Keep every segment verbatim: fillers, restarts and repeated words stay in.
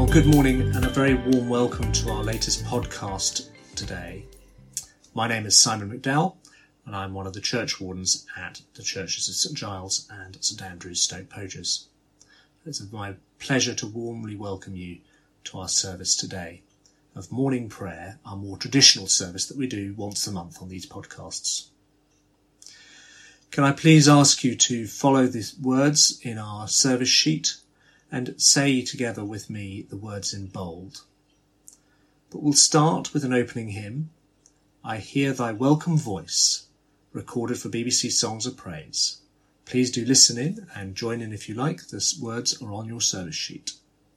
Good morning and a very warm welcome to our latest podcast today. My name is Simon McDowell and I'm one of the church wardens at the churches of St Giles and St Andrews, Stoke Poges. It's my pleasure to warmly welcome you to our service today of morning prayer, our more traditional service that we do once a month on these podcasts. Can I please ask you to follow the words in our service sheet and say together with me the words in bold. But we'll start with an opening hymn, I Hear Thy Welcome Voice, recorded for B B C Songs of Praise. Please do listen in and join in if you like. The words are on your service sheet.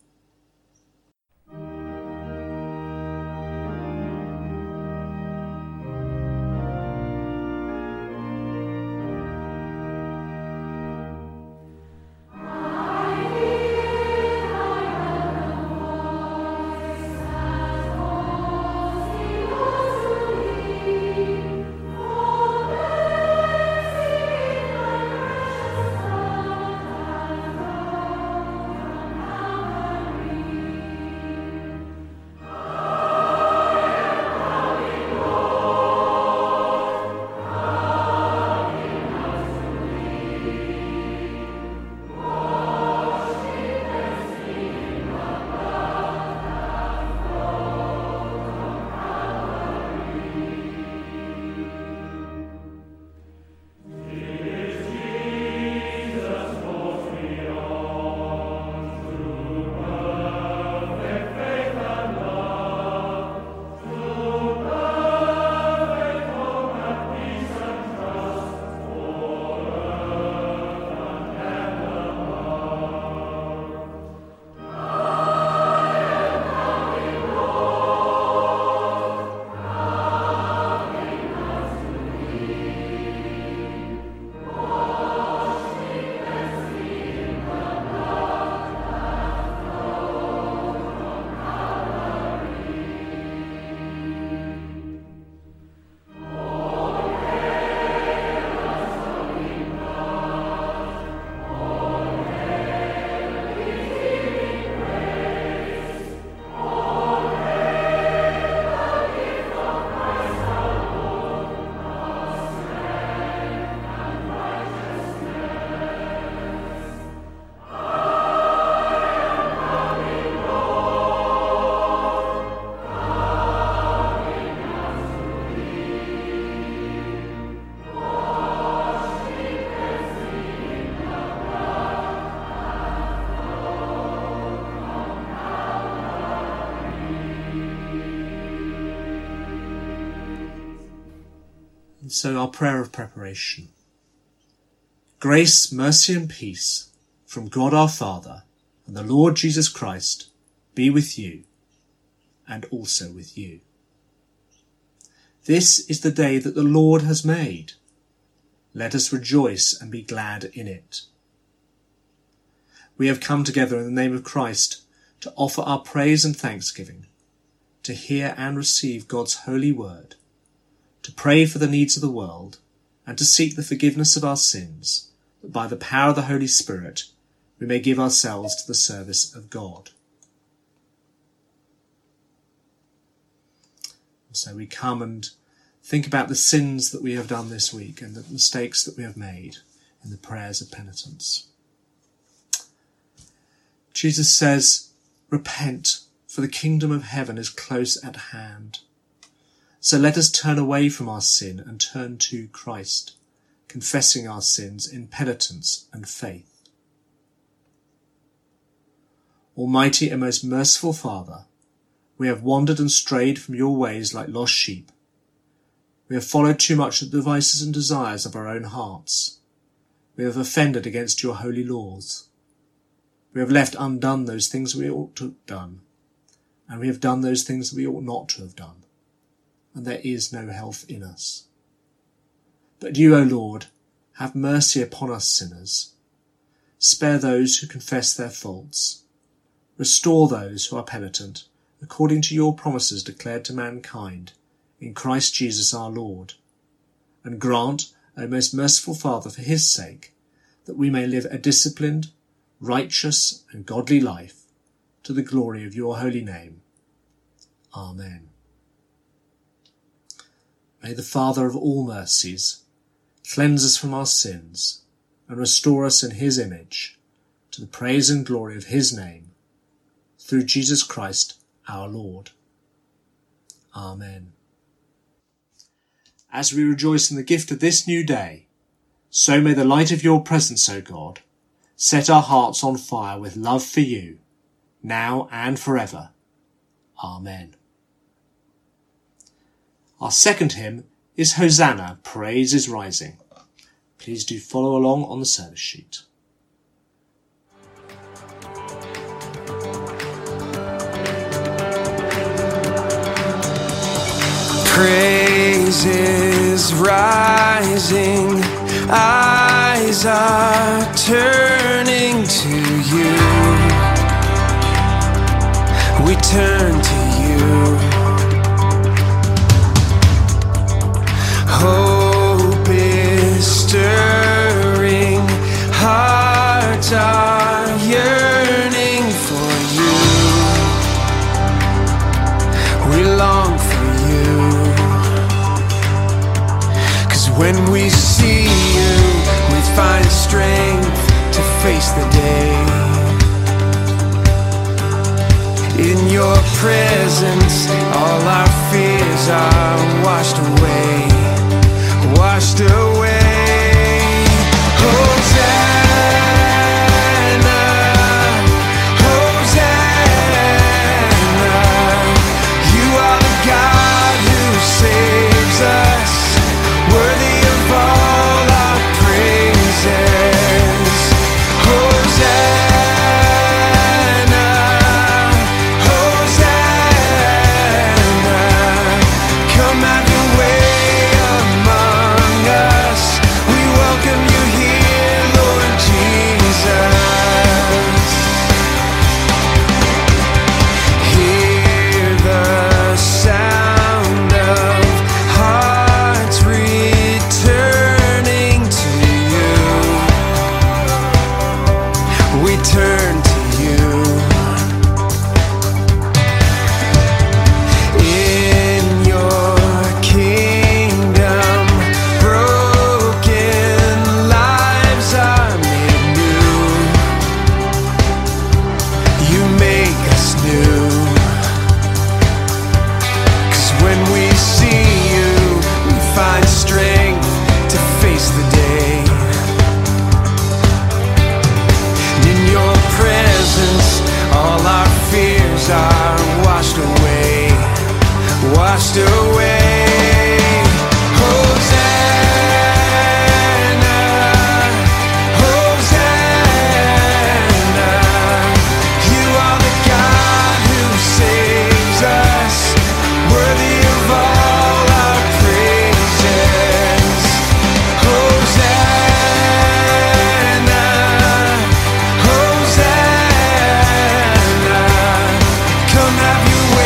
So our prayer of preparation. Grace, mercy and peace from God our Father and the Lord Jesus Christ be with you and also with you. This is the day that the Lord has made. Let us rejoice and be glad in it. We have come together in the name of Christ to offer our praise and thanksgiving, to hear and receive God's holy word, to pray for the needs of the world, and to seek the forgiveness of our sins, that by the power of the Holy Spirit we may give ourselves to the service of God. So we come and think about the sins that we have done this week and the mistakes that we have made in the prayers of penitence. Jesus says, repent, for the kingdom of heaven is close at hand. So let us turn away from our sin and turn to Christ, confessing our sins in penitence and faith. Almighty and most merciful Father, we have wandered and strayed from your ways like lost sheep. We have followed too much the devices and desires of our own hearts. We have offended against your holy laws. We have left undone those things we ought to have done, and we have done those things we ought not to have done. And there is no health in us. But you, O Lord, have mercy upon us sinners. Spare those who confess their faults. Restore those who are penitent, according to your promises declared to mankind, in Christ Jesus our Lord. And grant, O most merciful Father, for his sake, that we may live a disciplined, righteous and godly life, to the glory of your holy name. Amen. May the Father of all mercies cleanse us from our sins and restore us in his image, to the praise and glory of his name, through Jesus Christ our Lord. Amen. As we rejoice in the gift of this new day, so may the light of your presence, O God, set our hearts on fire with love for you, now and forever. Amen. Our second hymn is Hosanna, Praise is Rising. Please do follow along on the service sheet. Praise is rising, eyes are turning to you. We turn to you. Hope is stirring, hearts are yearning for you. We long for you. 'Cause when we see you, we find strength to face the day. In your presence, all our fears are washed away, washed away. Hosanna, Hosanna, you are the God who saves us, worthy of all our praises. Hosanna. Washed away. Hosanna, Hosanna, you are the God who saves us, worthy of all our praises. Hosanna, Hosanna, come have your way.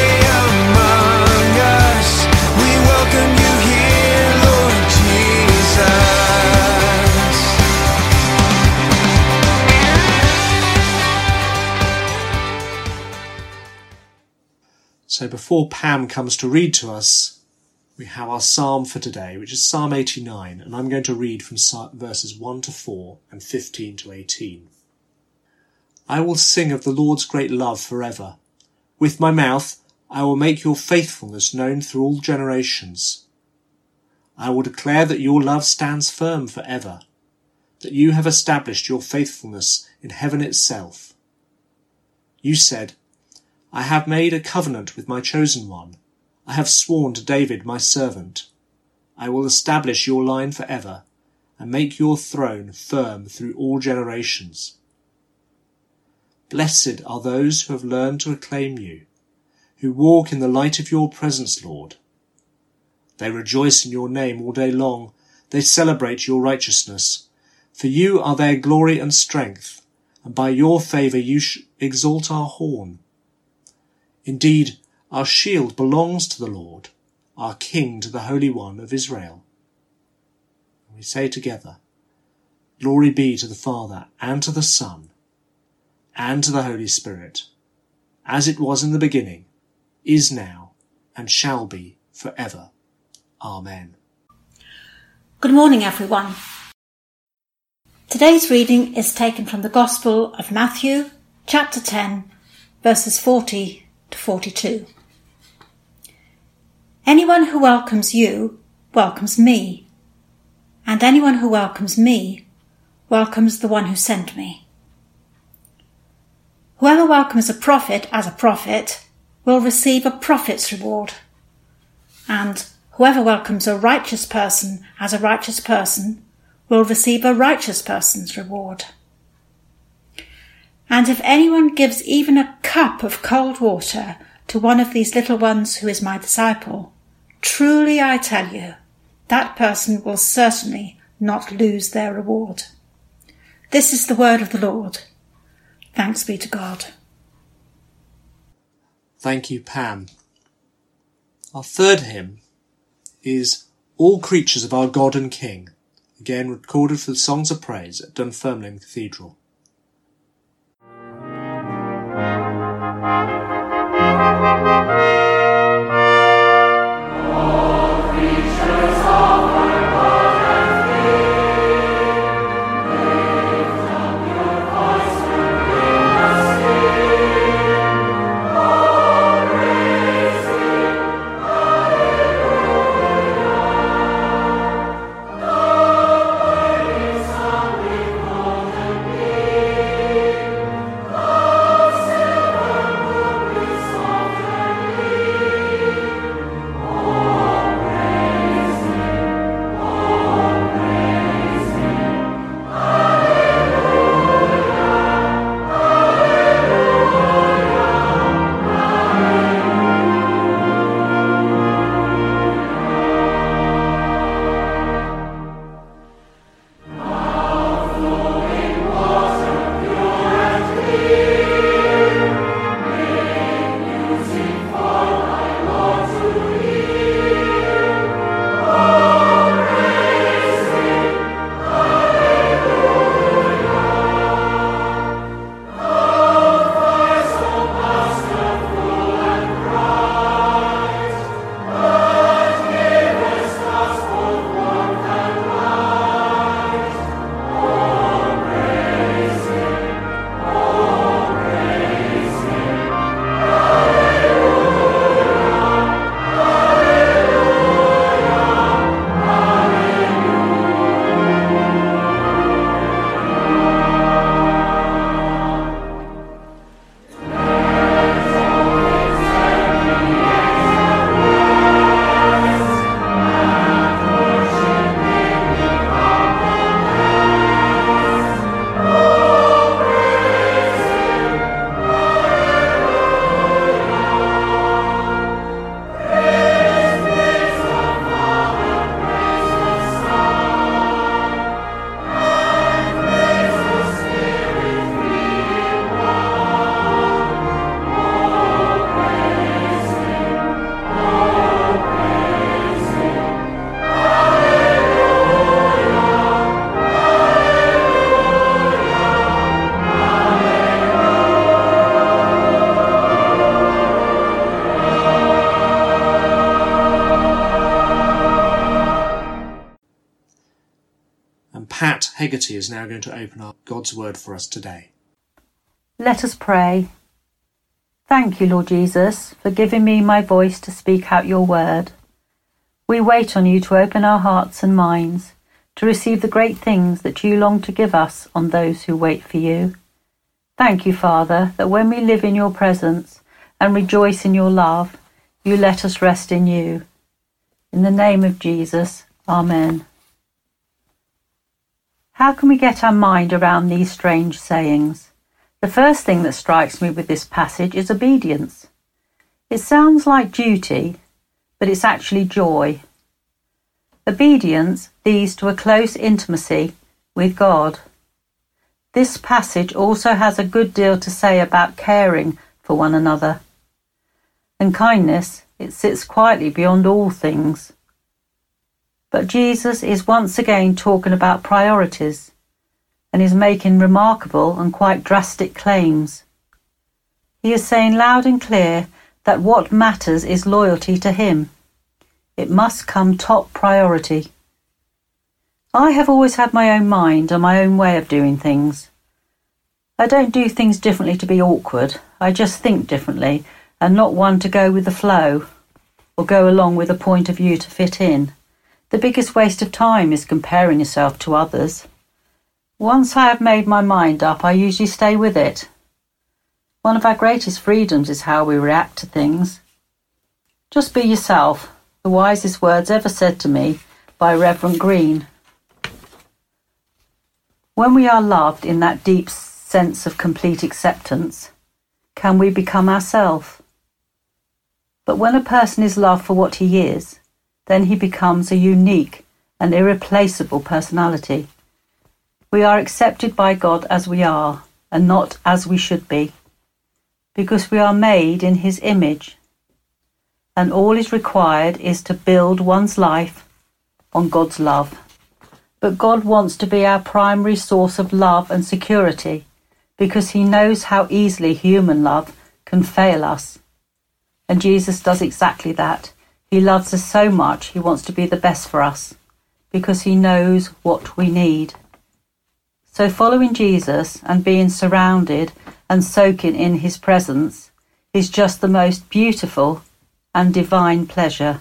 So before Pam comes to read to us, we have our psalm for today, which is Psalm eighty-nine, and I'm going to read from verses one to four and fifteen to eighteen. I will sing of the Lord's great love forever. With my mouth I will make your faithfulness known through all generations. I will declare that your love stands firm forever, that you have established your faithfulness in heaven itself. You said, I have made a covenant with my chosen one. I have sworn to David my servant. I will establish your line forever and make your throne firm through all generations. Blessed are those who have learned to acclaim you, who walk in the light of your presence, Lord. They rejoice in your name all day long. They celebrate your righteousness. For you are their glory and strength, and by your favour you exalt our horn. Indeed, our shield belongs to the Lord, our King to the Holy One of Israel. And we say together, Glory be to the Father, and to the Son, and to the Holy Spirit, as it was in the beginning, is now, and shall be forever. Amen. Good morning, everyone. Today's reading is taken from the Gospel of Matthew, chapter ten, verses forty to forty-two. Anyone who welcomes you welcomes me, and anyone who welcomes me welcomes the one who sent me. Whoever welcomes a prophet as a prophet will receive a prophet's reward, and whoever welcomes a righteous person as a righteous person will receive a righteous person's reward. And if anyone gives even a cup of cold water to one of these little ones who is my disciple, truly I tell you, that person will certainly not lose their reward. This is the word of the Lord. Thanks be to God. Thank you, Pam. Our third hymn is All Creatures of Our God and King, again recorded for the Songs of Praise at Dunfermline Cathedral. Pat Hegarty is now going to open up God's Word for us today. Let us pray. Thank you, Lord Jesus, for giving me my voice to speak out your word. We wait on you to open our hearts and minds, to receive the great things that you long to give us on those who wait for you. Thank you, Father, that when we live in your presence and rejoice in your love, you let us rest in you. In the name of Jesus, Amen. How can we get our mind around these strange sayings? The first thing that strikes me with this passage is obedience. It sounds like duty, but it's actually joy. Obedience leads to a close intimacy with God. This passage also has a good deal to say about caring for one another. And kindness, it sits quietly beyond all things. But Jesus is once again talking about priorities and is making remarkable and quite drastic claims. He is saying loud and clear that what matters is loyalty to him. It must come top priority. I have always had my own mind and my own way of doing things. I don't do things differently to be awkward. I just think differently and not one to go with the flow or go along with a point of view to fit in. The biggest waste of time is comparing yourself to others. Once I have made my mind up, I usually stay with it. One of our greatest freedoms is how we react to things. Just be yourself, the wisest words ever said to me by Reverend Green. When we are loved in that deep sense of complete acceptance, can we become ourselves? But when a person is loved for what he is, then he becomes a unique and irreplaceable personality. We are accepted by God as we are, and not as we should be, because we are made in his image, and all is required is to build one's life on God's love. But God wants to be our primary source of love and security, because he knows how easily human love can fail us. And Jesus does exactly that. He loves us so much, he wants to be the best for us, because he knows what we need. So following Jesus and being surrounded and soaking in his presence is just the most beautiful and divine pleasure.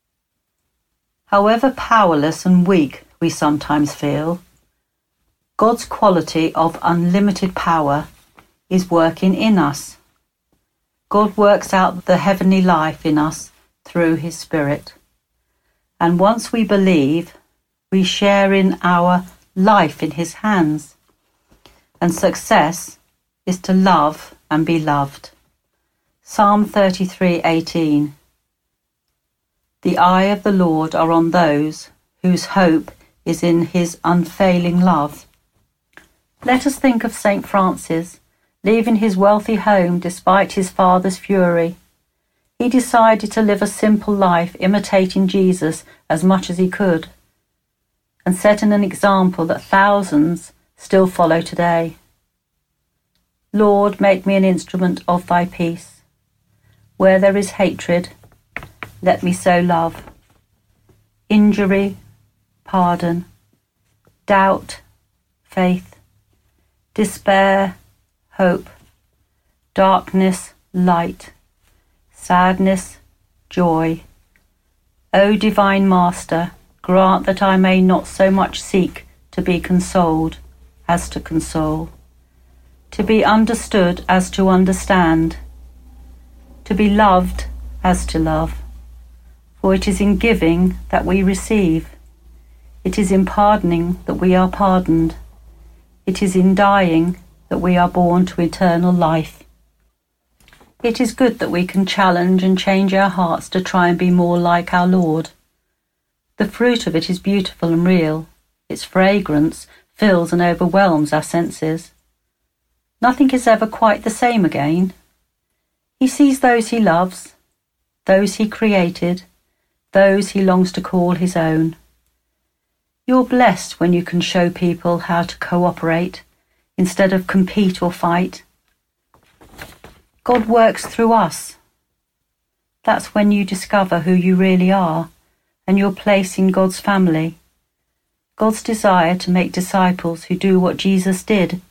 However powerless and weak we sometimes feel, God's quality of unlimited power is working in us. God works out the heavenly life in us through his Spirit. And once we believe, we share in our life in his hands. And success is to love and be loved. Psalm thirty-three eighteen. The eye of the Lord are on those whose hope is in his unfailing love. Let us think of Saint Francis, leaving his wealthy home despite his father's fury. He decided to live a simple life, imitating Jesus as much as he could, and setting an example that thousands still follow today. Lord, make me an instrument of thy peace. Where there is hatred, let me sow love. Injury, pardon. Doubt, faith. Despair, hope. Darkness, light. Sadness, joy. O divine Master, grant that I may not so much seek to be consoled as to console, to be understood as to understand, to be loved as to love. For it is in giving that we receive. It is in pardoning that we are pardoned. It is in dying that we are born to eternal life. It is good that we can challenge and change our hearts to try and be more like our Lord. The fruit of it is beautiful and real. Its fragrance fills and overwhelms our senses. Nothing is ever quite the same again. He sees those he loves, those he created, those he longs to call his own. You're blessed when you can show people how to cooperate instead of compete or fight. God works through us. That's when you discover who you really are and your place in God's family. God's desire to make disciples who do what Jesus did.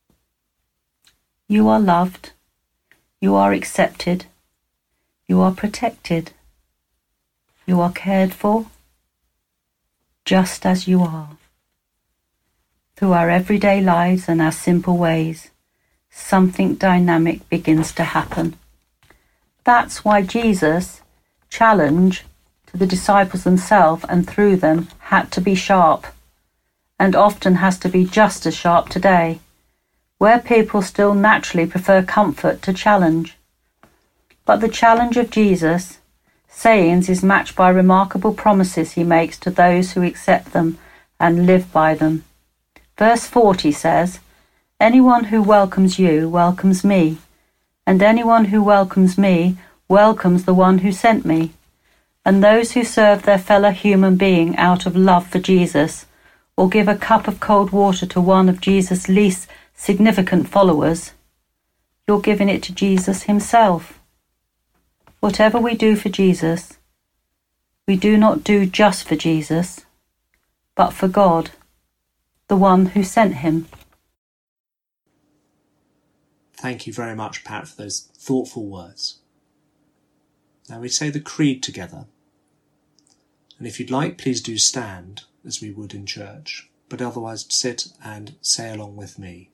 You are loved. You are accepted. You are protected. You are cared for, just as you are. Through our everyday lives and our simple ways, something dynamic begins to happen. That's why Jesus' challenge to the disciples themselves and through them had to be sharp, and often has to be just as sharp today, where people still naturally prefer comfort to challenge. But the challenge of Jesus' sayings is matched by remarkable promises he makes to those who accept them and live by them. Verse forty says, "Anyone who welcomes you welcomes me, and anyone who welcomes me welcomes the one who sent me. And those who serve their fellow human being out of love for Jesus, or give a cup of cold water to one of Jesus' least significant followers, you're giving it to Jesus himself. Whatever we do for Jesus, we do not do just for Jesus, but for God, the one who sent him. Thank you very much, Pat, for those thoughtful words. Now we say the Creed together. And if you'd like, please do stand, as we would in church, but otherwise sit and say along with me.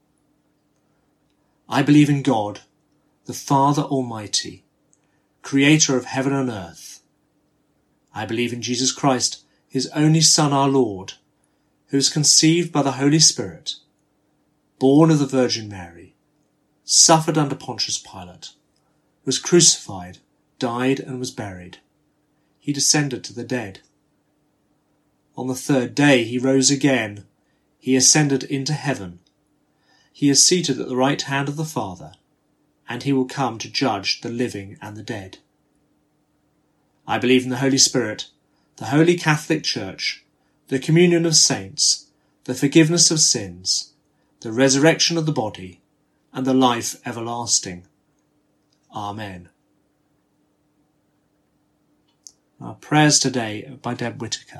I believe in God, the Father Almighty, creator of heaven and earth. I believe in Jesus Christ, his only Son, our Lord, who was conceived by the Holy Spirit, born of the Virgin Mary, suffered under Pontius Pilate, was crucified, died and was buried. He descended to the dead. On the third day he rose again. He ascended into heaven. He is seated at the right hand of the Father, and he will come to judge the living and the dead. I believe in the Holy Spirit, the Holy Catholic Church, the communion of saints, the forgiveness of sins, the resurrection of the body, and the life everlasting. Amen. Our prayers today are by Deb Whitaker.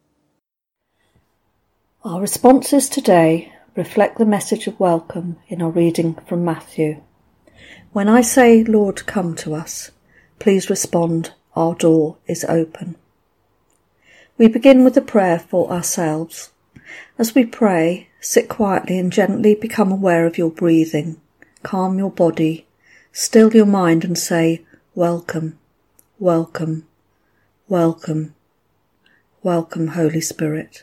Our responses today reflect the message of welcome in our reading from Matthew. When I say, Lord, come to us, please respond, our door is open. We begin with a prayer for ourselves. As we pray, sit quietly and gently become aware of your breathing. Calm your body, still your mind and say, welcome, welcome, welcome, welcome, Holy Spirit.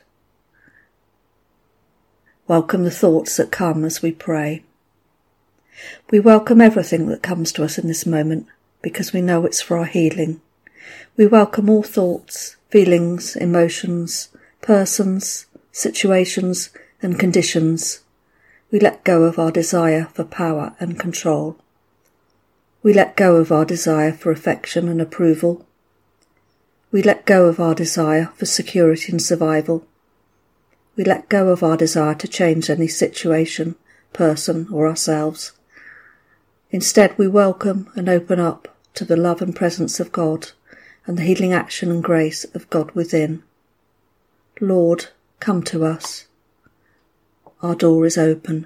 Welcome the thoughts that come as we pray. We welcome everything that comes to us in this moment because we know it's for our healing. We welcome all thoughts, feelings, emotions, persons, situations and conditions. We let go of our desire for power and control. We let go of our desire for affection and approval. We let go of our desire for security and survival. We let go of our desire to change any situation, person or ourselves. Instead, we welcome and open up to the love and presence of God and the healing action and grace of God within. Lord, come to us. Our door is open.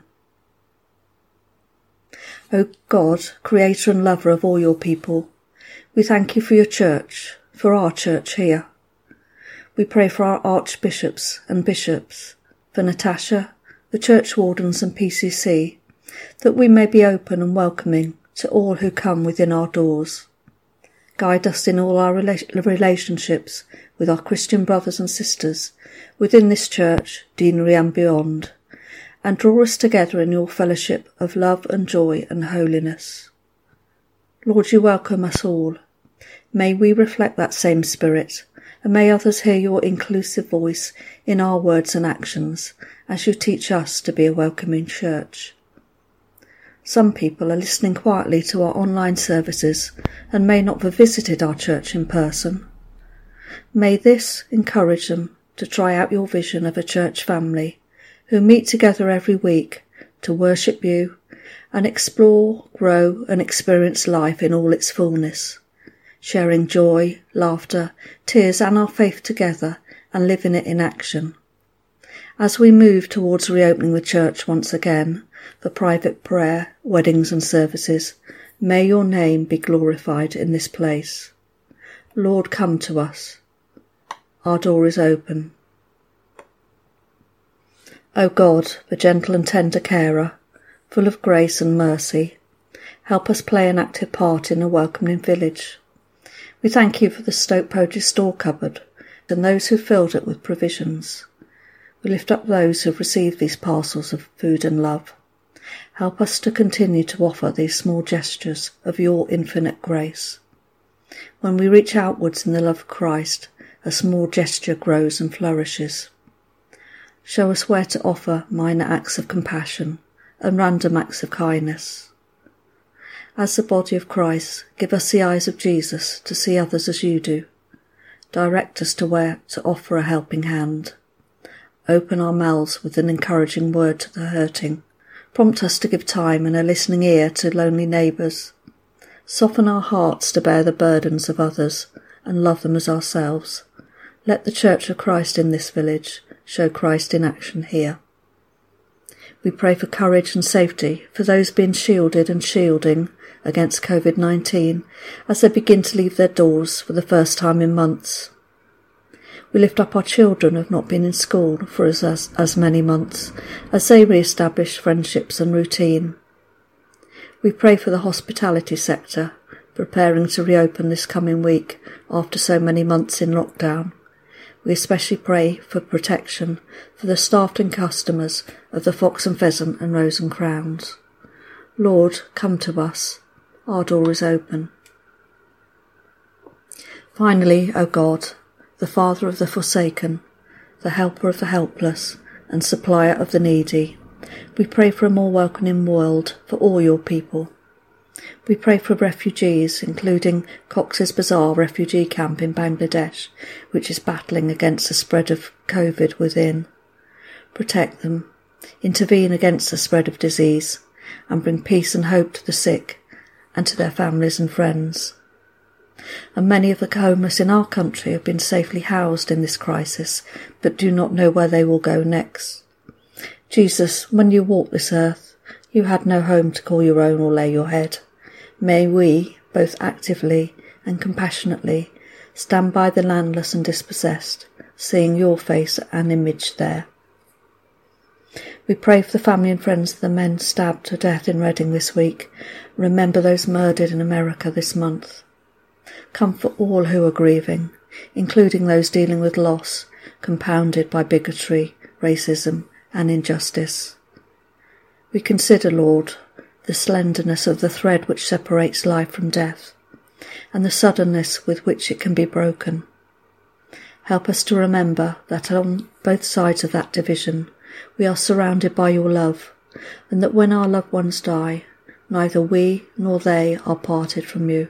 O God, creator and lover of all your people, we thank you for your church, for our church here. We pray for our archbishops and bishops, for Natasha, the church wardens and P C C, that we may be open and welcoming to all who come within our doors. Guide us in all our rela- relationships with our Christian brothers and sisters within this church, deanery and beyond, and draw us together in your fellowship of love and joy and holiness. Lord, you welcome us all. May we reflect that same spirit, and may others hear your inclusive voice in our words and actions as you teach us to be a welcoming church. Some people are listening quietly to our online services and may not have visited our church in person. May this encourage them to try out your vision of a church family who meet together every week to worship you and explore, grow and experience life in all its fullness, sharing joy, laughter, tears and our faith together and living it in action. As we move towards reopening the church once again for private prayer, weddings and services, may your name be glorified in this place. Lord, come to us. Our door is open. O God, the gentle and tender carer, full of grace and mercy, help us play an active part in a welcoming village. We thank you for the Stoke Poetry store cupboard and those who filled it with provisions. We lift up those who have received these parcels of food and love. Help us to continue to offer these small gestures of your infinite grace. When we reach outwards in the love of Christ, a small gesture grows and flourishes. Show us where to offer minor acts of compassion and random acts of kindness. As the body of Christ, give us the eyes of Jesus to see others as you do. Direct us to where to offer a helping hand. Open our mouths with an encouraging word to the hurting, Prompt us to give time and a listening ear to lonely neighbours. Soften our hearts to bear the burdens of others and love them as ourselves. Let the Church of Christ in this village show Christ in action here. We pray for courage and safety for those being shielded and shielding against covid nineteen as they begin to leave their doors for the first time in months. We lift up our children who have not been in school for as, as, as many months as they re-establish friendships and routine. We pray for the hospitality sector, preparing to reopen this coming week after so many months in lockdown. We especially pray for protection for the staff and customers of the Fox and Pheasant and Rose and Crowns. Lord, come to us. Our door is open. Finally, O God, the Father of the forsaken, the helper of the helpless, and supplier of the needy, we pray for a more welcoming world for all your people. We pray for refugees, including Cox's Bazar refugee camp in Bangladesh, which is battling against the spread of COVID within. Protect them, intervene against the spread of disease, and bring peace and hope to the sick and to their families and friends. And many of the homeless in our country have been safely housed in this crisis, but do not know where they will go next. Jesus, when you walked this earth, you had no home to call your own or lay your head. May we, both actively and compassionately, stand by the landless and dispossessed, seeing your face and image there. We pray for the family and friends of the men stabbed to death in Reading this week. Remember those murdered in America this month. Comfort all who are grieving, including those dealing with loss, compounded by bigotry, racism, and injustice. We consider, Lord, the slenderness of the thread which separates life from death, and the suddenness with which it can be broken. Help us to remember that on both sides of that division we are surrounded by your love, and that when our loved ones die, neither we nor they are parted from you.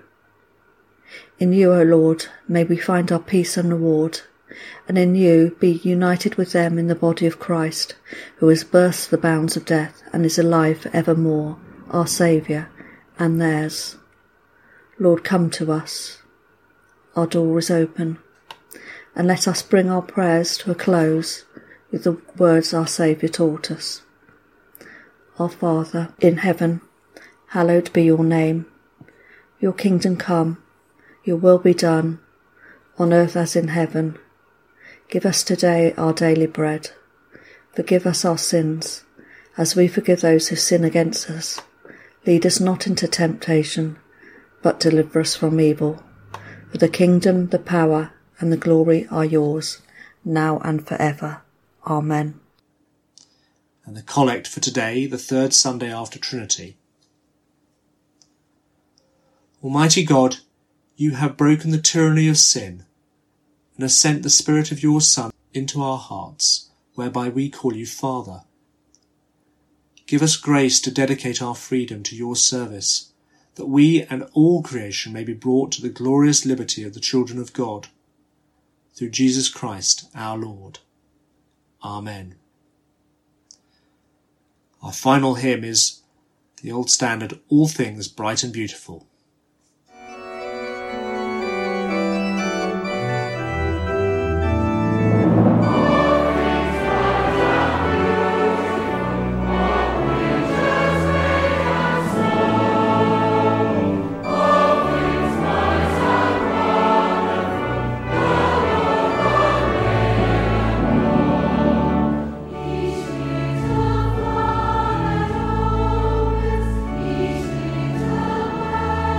In you, O Lord, may we find our peace and reward, and in you be united with them in the body of Christ, who has burst the bounds of death and is alive for evermore, our Saviour and theirs. Lord, come to us. Our door is open, and let us bring our prayers to a close with the words our Saviour taught us. Our Father, in heaven, hallowed be your name. Your kingdom come, your will be done, on earth as in heaven. Give us today our daily bread. Forgive us our sins, as we forgive those who sin against us. Lead us not into temptation, but deliver us from evil. For the kingdom, the power, and the glory are yours, now and forever. Amen. And the collect for today, the third Sunday after Trinity. Almighty God, you have broken the tyranny of sin, and have sent the Spirit of your Son into our hearts, whereby we call you Father. Give us grace to dedicate our freedom to your service, that we and all creation may be brought to the glorious liberty of the children of God. Through Jesus Christ our Lord. Amen. Our final hymn is the old standard, All Things Bright and Beautiful. Each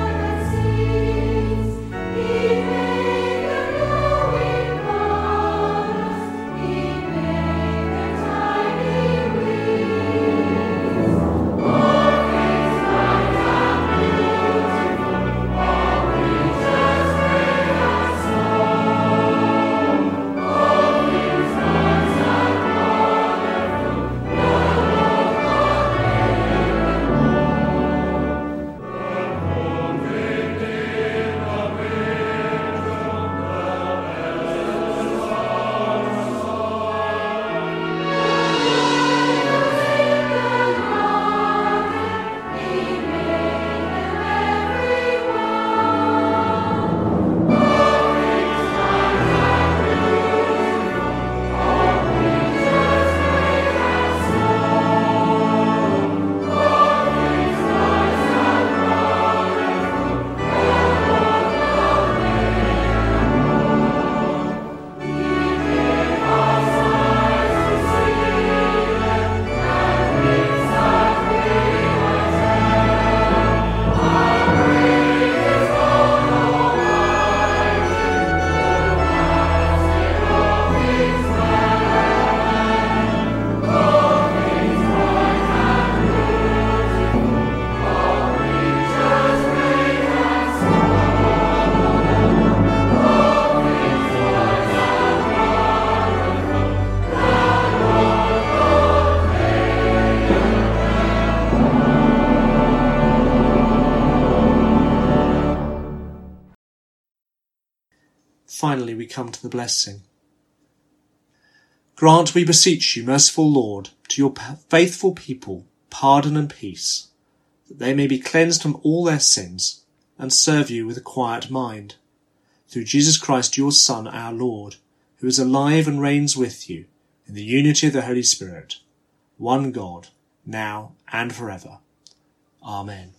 finally we come to the blessing. Grant, we beseech you, merciful Lord, to your faithful people pardon and peace, that they may be cleansed from all their sins and serve you with a quiet mind. Through Jesus Christ, your Son, our Lord, who is alive and reigns with you in the unity of the Holy Spirit, one God, now and forever. Amen.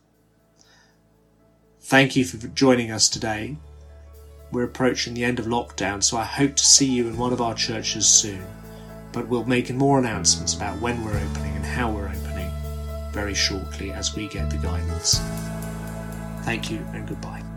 Thank you for joining us today. We're approaching the end of lockdown, so I hope to see you in one of our churches soon. But we'll make more announcements about when we're opening and how we're opening very shortly as we get the guidance. Thank you and goodbye.